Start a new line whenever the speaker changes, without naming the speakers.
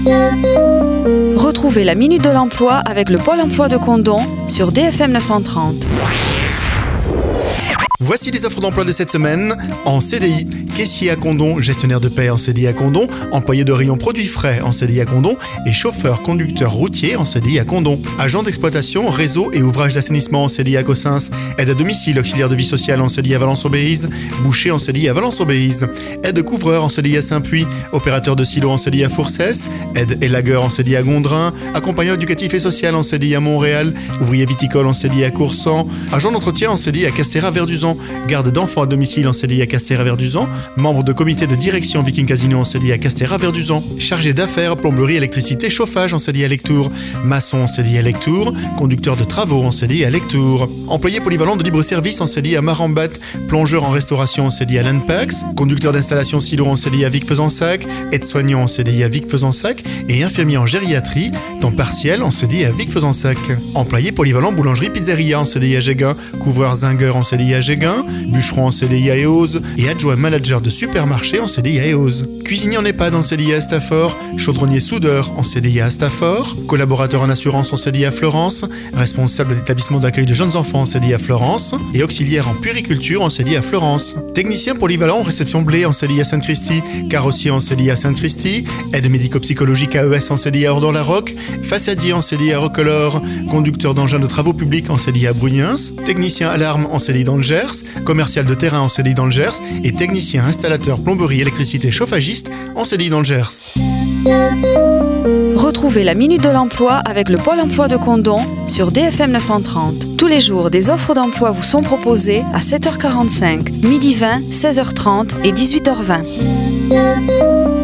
Retrouvez la Minute de l'Emploi avec le Pôle Emploi de Condom sur DFM 930.
Voici les offres d'emploi de cette semaine. En CDI, caissier à Condom, gestionnaire de paie en CDI à Condom, employé de rayon produits frais en CDI à Condom et chauffeur-conducteur routier en CDI à Condom. Agent d'exploitation, réseau et ouvrage d'assainissement en CDI à Cossens. Aide à domicile, auxiliaire de vie sociale en CDI à Valence-Aubéise. Boucher en CDI à Valence-Aubéise. Aide couvreur en CDI à Saint-Puy. Opérateur de silo en CDI à Fourcès. Aide élagueur en CDI à Gondrin. Accompagnant éducatif et social en CDI à Montréal. Ouvrier viticole en CDI à Coursan. Agent d'entretien en CDI à Castéra-Verduzan. Garde d'enfants à domicile en CDI à Castéra-Verduzan. Membre de comité de direction Viking Casino en CDI à Castéra-Verduzan. Chargé d'affaires, plomberie, électricité, chauffage en CDI à Lectoure. Maçon en CDI à Lectoure. Conducteur de travaux en CDI à Lectoure. Employé polyvalent de libre-service en CDI à Marambat. Plongeur en restauration en CDI à Landpax. Conducteur d'installation silo en CDI à Vic-Fezensac. Aide-soignant en CDI à Vic-Fezensac. Et infirmier en gériatrie, temps partiel en CDI à Vic-Fezensac. Employé polyvalent boulangerie-pizzeria en CDI à Géguin. Couvreur zingueur en CDI à Géguin. Bûcheron en CDI à Eauze et adjoint manager de supermarché en CDI à Eauze. Cuisinier en EHPAD en CDI à Stafford, chaudronnier soudeur en CDI à Stafford, collaborateur en assurance en CDI à Florence, responsable d'établissement d'accueil de jeunes enfants en CDI à Florence et auxiliaire en puériculture en CDI à Florence. Technicien polyvalent en réception blé en CDI à Sainte-Christie, carrossier en CDI à Sainte-Christie, aide médico-psychologique AES en CDI à Ordon-la-Roque, façadier en CDI à Roquelaure, conducteur d'engins de travaux publics en CDI à Brugnens, technicien alarme en CDI dans le Gers, commercial de terrain en CDI dans le Gers et technicien installateur plomberie électricité chauffagiste en CDI dans le Gers.
Retrouvez la Minute de l'Emploi avec le Pôle Emploi de Condom sur DFM 930. Tous les jours, des offres d'emploi vous sont proposées à 7h45, 12h20, 16h30 et 18h20.